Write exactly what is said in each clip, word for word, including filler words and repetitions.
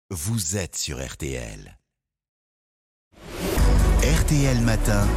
Vous êtes sur R T L. R T L Matin,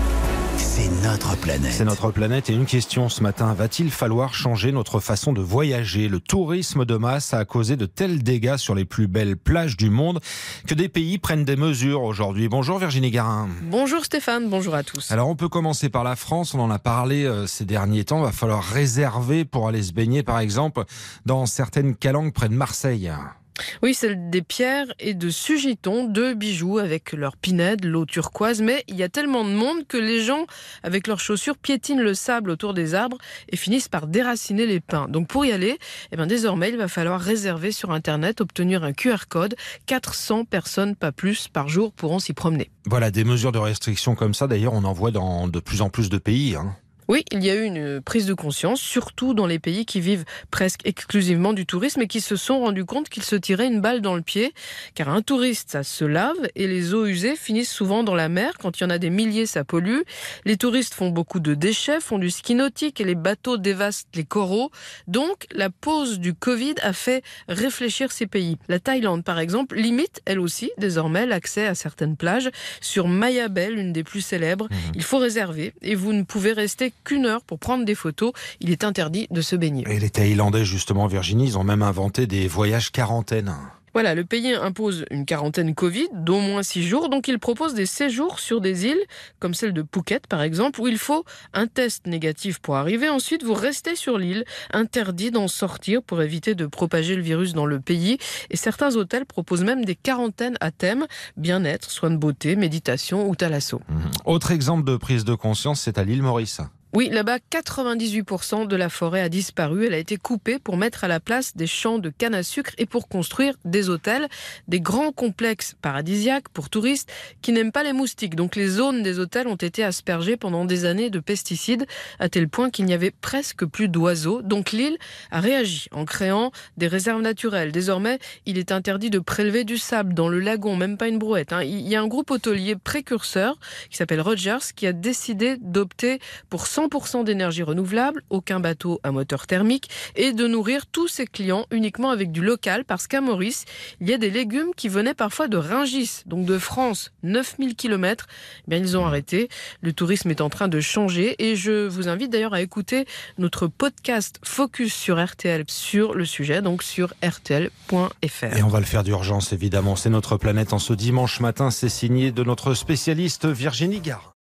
c'est notre planète. C'est notre planète et une question ce matin. Va-t-il falloir changer notre façon de voyager ? Le tourisme de masse a causé de tels dégâts sur les plus belles plages du monde que des pays prennent des mesures aujourd'hui. Bonjour Virginie Garin. Bonjour Stéphane, bonjour à tous. Alors on peut commencer par la France, on en a parlé euh, ces derniers temps. Il va falloir réserver pour aller se baigner par exemple dans certaines calanques près de Marseille. Oui, celle des pierres et de Sugiton, deux bijoux avec leurs pinèdes, l'eau turquoise. Mais il y a tellement de monde que les gens, avec leurs chaussures, piétinent le sable autour des arbres et finissent par déraciner les pins. Donc pour y aller, eh bien, désormais, il va falloir réserver sur Internet, obtenir un Q R code. quatre cents personnes, pas plus, par jour pourront s'y promener. Voilà, des mesures de restriction comme ça, d'ailleurs, on en voit dans de plus en plus de pays, hein. Oui, il y a eu une prise de conscience, surtout dans les pays qui vivent presque exclusivement du tourisme et qui se sont rendus compte qu'ils se tiraient une balle dans le pied. Car un touriste, ça se lave et les eaux usées finissent souvent dans la mer. Quand il y en a des milliers, ça pollue. Les touristes font beaucoup de déchets, font du ski nautique et les bateaux dévastent les coraux. Donc, la pause du Covid a fait réfléchir ces pays. La Thaïlande, par exemple, limite, elle aussi, désormais, l'accès à certaines plages. Sur Maya Bay, l'une des plus célèbres, mmh. il faut réserver et vous ne pouvez rester qu'une heure pour prendre des photos. Il est interdit de se baigner. Et les Thaïlandais, justement, Virginie, ils ont même inventé des voyages quarantaine. Voilà, le pays impose une quarantaine Covid d'au moins six jours. Donc il propose des séjours sur des îles, comme celle de Phuket par exemple, où il faut un test négatif pour arriver. Ensuite, vous restez sur l'île, interdit d'en sortir pour éviter de propager le virus dans le pays. Et certains hôtels proposent même des quarantaines à thème, bien-être, soins de beauté, méditation ou thalasso. Mmh. Autre exemple de prise de conscience, c'est à l'île Maurice. Oui, là-bas, quatre-vingt-dix-huit pour cent de la forêt a disparu. Elle a été coupée pour mettre à la place des champs de canne à sucre et pour construire des hôtels, des grands complexes paradisiaques pour touristes qui n'aiment pas les moustiques. Donc les zones des hôtels ont été aspergées pendant des années de pesticides, à tel point qu'il n'y avait presque plus d'oiseaux. Donc l'île a réagi en créant des réserves naturelles. Désormais, il est interdit de prélever du sable dans le lagon, même pas une brouette, hein. Il y a un groupe hôtelier précurseur qui s'appelle Rogers qui a décidé d'opter pour cent pour cent d'énergie renouvelable, aucun bateau à moteur thermique et de nourrir tous ses clients uniquement avec du local parce qu'à Maurice, il y a des légumes qui venaient parfois de Rungis, donc de France, neuf mille kilomètres. Eh bien, ils ont arrêté. Le tourisme est en train de changer et je vous invite d'ailleurs à écouter notre podcast Focus sur R T L sur le sujet, donc sur R T L point F R. Et on va le faire d'urgence évidemment. C'est notre planète en ce dimanche matin. C'est signé de notre spécialiste Virginie Garin.